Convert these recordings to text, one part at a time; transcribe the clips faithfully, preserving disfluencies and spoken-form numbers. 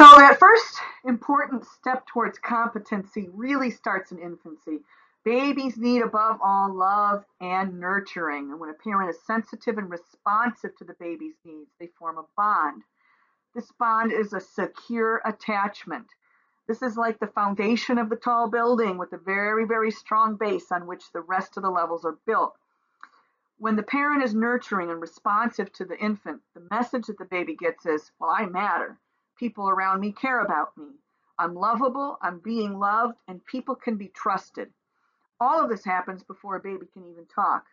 So that first important step towards competency really starts in infancy. Babies need, above all, love and nurturing. And when a parent is sensitive and responsive to the baby's needs, they form a bond. This bond is a secure attachment. This is like the foundation of the tall building with a very, very strong base on which the rest of the levels are built. When the parent is nurturing and responsive to the infant, the message that the baby gets is, well, I matter. People around me care about me. I'm lovable, I'm being loved, and people can be trusted. All of this happens before a baby can even talk.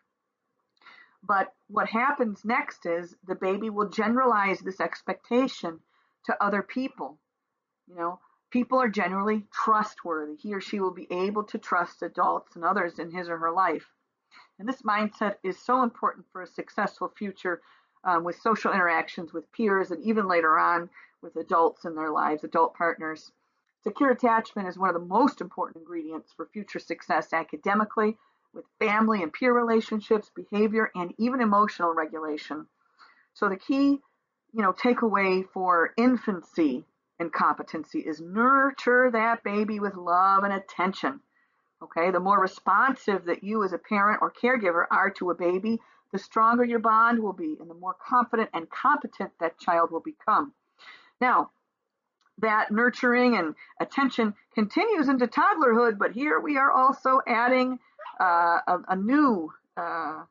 But what happens next is the baby will generalize this expectation to other people. You know, people are generally trustworthy. He or she will be able to trust adults and others in his or her life. And this mindset is so important for a successful future um, with social interactions with peers and even later on with adults in their lives, adult partners. Secure attachment is one of the most important ingredients for future success academically, with family and peer relationships, behavior, and even emotional regulation. So the key, you know, takeaway for infancy and competency is nurture that baby with love and attention. Okay, the more responsive that you as a parent or caregiver are to a baby, the stronger your bond will be and the more confident and competent that child will become. Now, that nurturing and attention continues into toddlerhood, but here we are also adding uh, a, a new uh,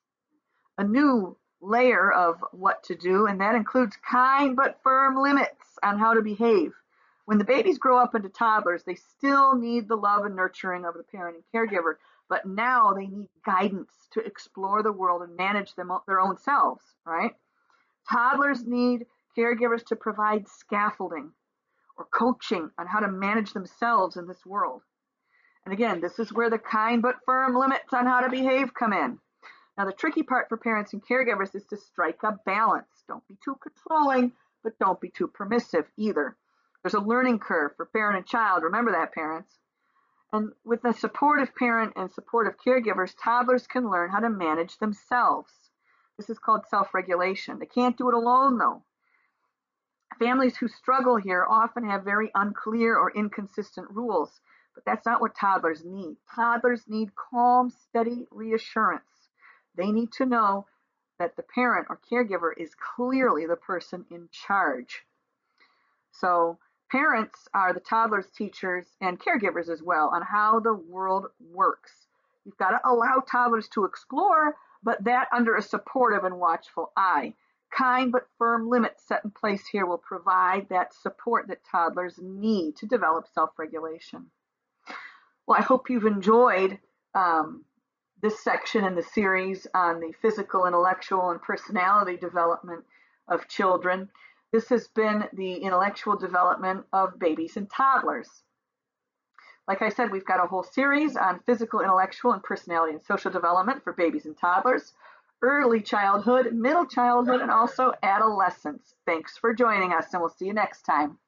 a new layer of what to do, and that includes kind but firm limits on how to behave. When the babies grow up into toddlers, they still need the love and nurturing of the parent and caregiver, but now they need guidance to explore the world and manage them their own selves, right? Toddlers need caregivers to provide scaffolding or coaching on how to manage themselves in this world. And again, this is where the kind but firm limits on how to behave come in. Now, the tricky part for parents and caregivers is to strike a balance. Don't be too controlling, but don't be too permissive either. There's a learning curve for parent and child. Remember that, parents. And with a supportive parent and supportive caregivers, toddlers can learn how to manage themselves. This is called self-regulation. They can't do it alone, though. Families who struggle here often have very unclear or inconsistent rules, but that's not what toddlers need. Toddlers need calm, steady reassurance. They need to know that the parent or caregiver is clearly the person in charge. So parents are the toddlers' teachers and caregivers as well on how the world works. You've got to allow toddlers to explore, but that under a supportive and watchful eye. Kind but firm limits set in place here will provide that support that toddlers need to develop self-regulation. Well, I hope you've enjoyed um, this section in the series on the physical, intellectual, and personality development of children. This has been the intellectual development of babies and toddlers. Like I said, we've got a whole series on physical, intellectual, and personality and social development for babies and toddlers, early childhood, middle childhood, and also adolescence. Thanks for joining us, and we'll see you next time.